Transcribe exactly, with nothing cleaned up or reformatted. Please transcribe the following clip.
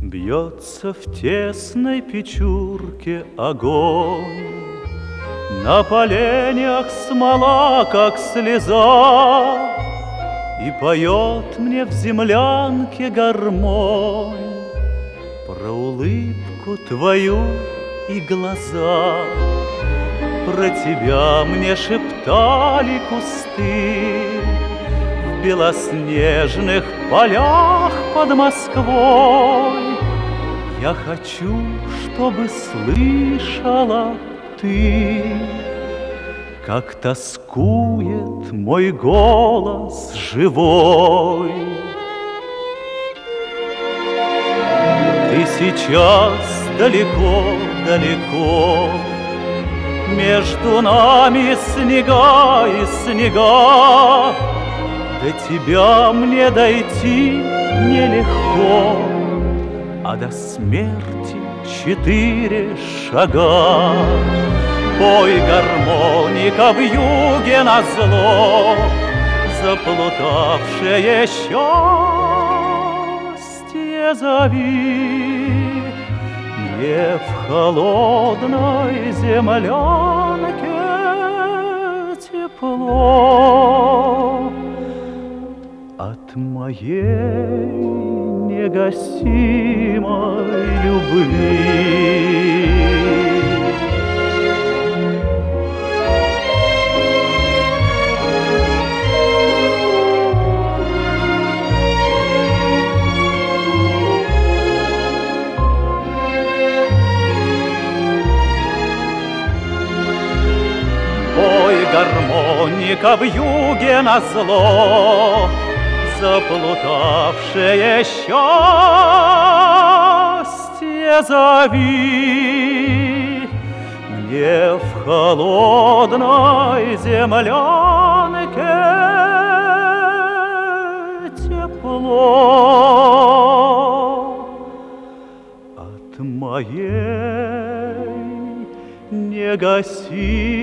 Бьется в тесной печурке огонь, на поленьях смола, как слеза, и поет мне в землянке гармонь про улыбку твою и глаза. Про тебя мне шептали кусты в белоснежных полях под Москвой. Я хочу, чтобы слышала ты, как тоскует мой голос живой. Ты сейчас далеко-далеко, между нами снега и снега. До тебя мне дойти нелегко, а до смерти четыре шага. Пой, гармоника, в юге назло, заплутавшее счастье зови. Мне в холодной землянке тепло от моей негасимой любви. Гармоника, в юге назло, заплутавшее счастье зови. Мне в холодной землянке тепло от моей негасимой